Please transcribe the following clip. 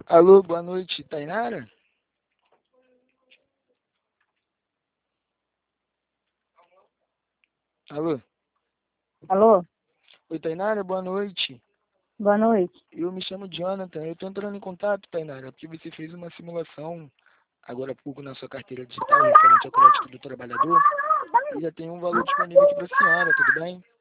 Alô, boa noite, Tainara? Alô? Alô? Oi, Tainara, boa noite. Boa noite. Eu me chamo Jonathan, eu tô entrando em contato, Tainara, porque você fez uma simulação agora há pouco na sua carteira digital referente ao crédito do trabalhador e já tem um valor disponível aqui para a senhora, tudo bem?